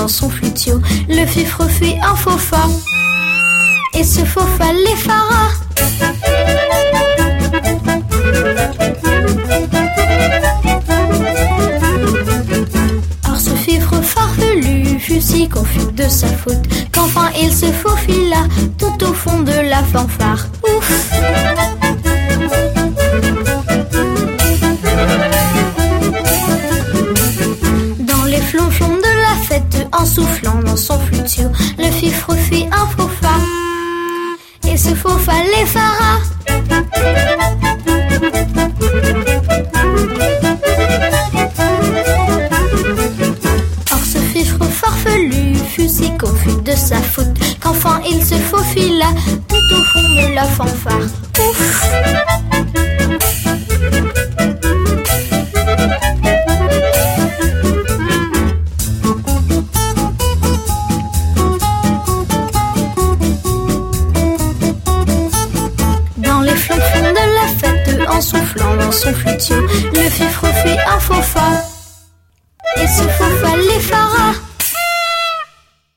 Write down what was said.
dans son flutio. Le fifre fit un faux fa, et ce faux fa l'effara. Or ce fifre farfelu fut si confus de sa faute qu'enfin il se faufila tout au fond de la fanfare. Ouf! Dans les flonflons de la fête, en soufflant dans son flutio, le fifre fit un faux fa, et ce faux fa l'effara. Or ce fifre farfelu fut si confus de sa faute qu'enfin il se faufila tout au fond de la fanfare. Ouf! En soufflant dans son flutio, le fifre fit un faux fa, et ce faux fa l'effara.